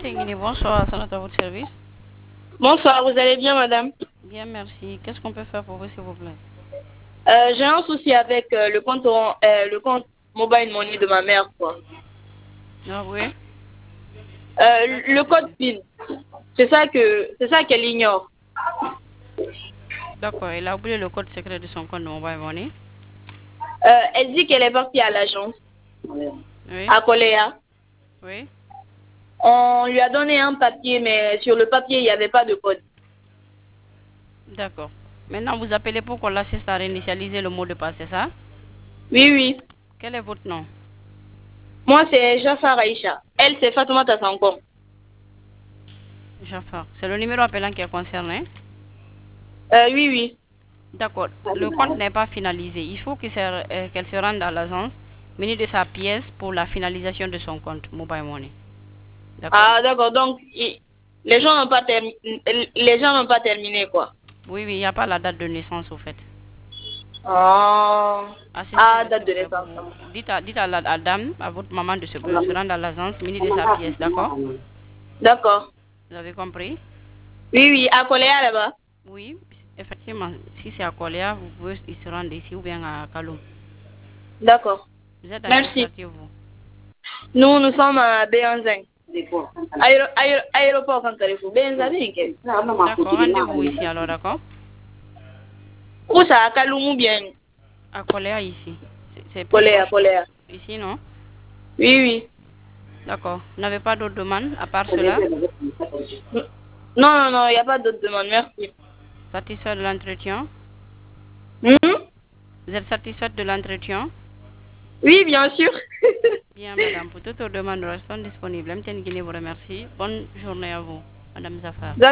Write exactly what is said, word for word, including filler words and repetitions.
Guinée, bonsoir, ça à votre service. Bonsoir, vous allez bien, madame? Bien, merci. Qu'est-ce qu'on peut faire pour vous, s'il vous plaît? Euh, j'ai un souci avec euh, le compte oran- euh, le compte mobile money de ma mère, quoi. Ah oui? Euh, le code PIN, c'est ça que c'est ça qu'elle ignore. D'accord, elle a oublié le code secret de son compte de mobile money. Euh, elle dit qu'elle est partie à l'agence, Oui? à Coléa. Oui? On lui a donné un papier, mais sur le papier, il n'y avait pas de code. D'accord. Maintenant, vous appelez pour qu'on l'assiste à réinitialiser le mot de passe, c'est ça? Oui, oui. Quel est votre nom? Moi, c'est Jafar Aïcha. Elle, c'est Fatoumata Sankom. Jafar. C'est le numéro appelant qui est concerné? Euh, oui, oui. D'accord. Le compte n'est pas finalisé. Il faut que se- euh, qu'elle se rende à l'agence, munie de sa pièce pour la finalisation de son compte mobile money. D'accord? Ah, d'accord. Donc, il- les gens n'ont pas terminé, les gens n'ont pas terminé, quoi. Oui, oui, il n'y a pas la date de naissance, au fait. Ah, ah, Assistez-le, s'il date vous de plaît. Vous, naissance. vous- dites à, dites à la à dame, à votre maman de se, se rendre à l'agence, munie de sa pièce, d'accord? D'accord. Vous avez compris? Oui, oui, à Coléa là-bas. Oui, effectivement. Si c'est à Kolia, vous pouvez y se rendre ici ou bien à Kaloum. D'accord. Vous êtes à quel Merci. quartier, vous? Nous, nous sommes à Béanzin. Aéro, aéro, aéroport quand Carrefour. Béanzin, D'accord, rendez-vous ici alors, d'accord? où ça, à Kaloum ou bien À Kolia, ici. C'est c'est plus Coléa, proche Coléa. ici, non? Oui, oui. D'accord. Vous n'avez pas d'autres demandes à part cela? Non, non, non, il n'y a pas d'autre demande. Merci. Satisfait de l'entretien? Hmm? Vous êtes satisfaite de l'entretien? Oui, bien sûr. Bien, madame. Pour toutes vos demandes, nous restons disponibles. M T N Guinée vous remercie. Bonne journée à vous, madame Zafar.